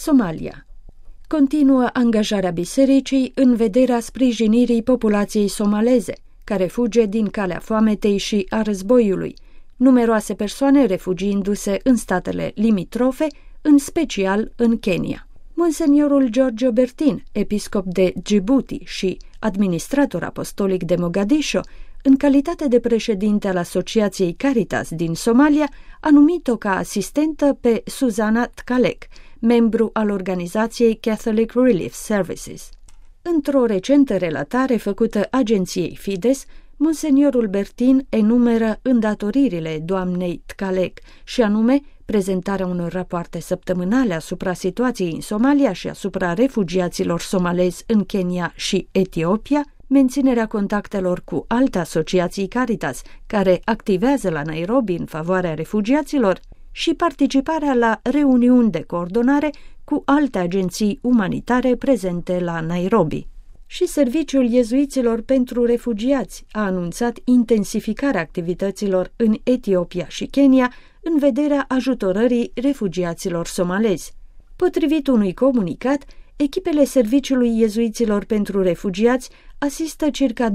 Somalia. Continuă angajarea bisericii în vederea sprijinirii populației somaleze, care fuge din calea foametei și a războiului, numeroase persoane refugiindu-se în statele limitrofe, în special în Kenya. Monseniorul George Bertin, episcop de Djibouti și administrator apostolic de Mogadiscio, în calitate de președinte al Asociației Caritas din Somalia, a numit-o ca asistentă pe Susana Tkalek, membru al organizației Catholic Relief Services. Într-o recentă relatare făcută agenției Fides, Monseniorul Bertin enumeră îndatoririle doamnei Tkalek, și anume prezentarea unor rapoarte săptămânale asupra situației în Somalia și asupra refugiaților somalezi în Kenya și Etiopia, menținerea contactelor cu alte asociații Caritas care activează la Nairobi în favoarea refugiaților și participarea la reuniuni de coordonare cu alte agenții umanitare prezente la Nairobi. Și Serviciul Iezuiților pentru Refugiați a anunțat intensificarea activităților în Etiopia și Kenya în vederea ajutorării refugiaților somalezi. Potrivit unui comunicat, echipele Serviciului Iezuiților pentru Refugiați asistă circa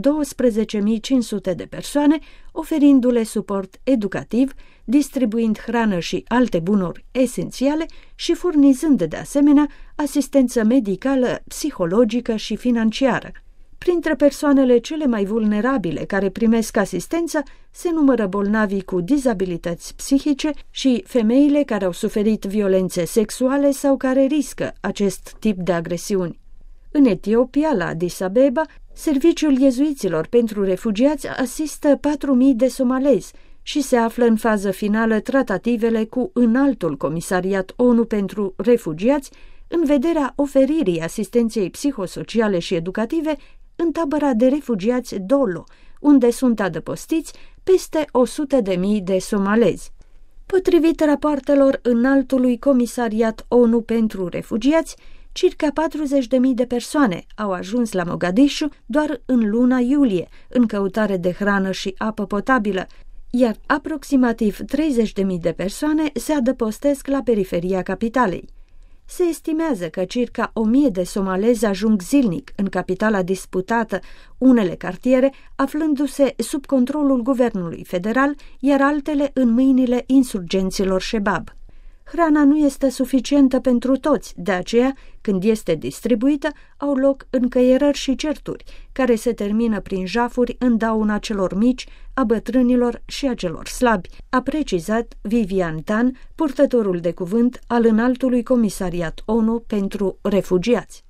12.500 de persoane, oferindu-le suport educativ, distribuind hrană și alte bunuri esențiale și furnizând de asemenea asistență medicală, psihologică și financiară. Printre persoanele cele mai vulnerabile care primesc asistență se numără bolnavii cu dizabilități psihice și femeile care au suferit violențe sexuale sau care riscă acest tip de agresiuni. În Etiopia, la Addis Abeba, Serviciul Iezuiților pentru Refugiați asistă 4.000 de somalezi și se află în fază finală tratativele cu Înaltul Comisariat ONU pentru Refugiați în vederea oferirii asistenței psihosociale și educative în tabăra de refugiați Dolo, unde sunt adăpostiți peste 100.000 de somalezi. Potrivit rapoartelor Înaltului Comisariat ONU pentru Refugiați, circa 40.000 de persoane au ajuns la Mogadisciu doar în luna iulie, în căutare de hrană și apă potabilă, iar aproximativ 30.000 de persoane se adăpostesc la periferia capitalei. Se estimează că circa 1.000 de somalezi ajung zilnic în capitala disputată, unele cartiere aflându-se sub controlul guvernului federal, iar altele în mâinile insurgenților Shebab. Hrana nu este suficientă pentru toți, de aceea, când este distribuită, au loc încăierări și certuri, care se termină prin jafuri în dauna celor mici, a bătrânilor și a celor slabi, a precizat Vivian Tan, purtătorul de cuvânt al Înaltului Comisariat ONU pentru Refugiați.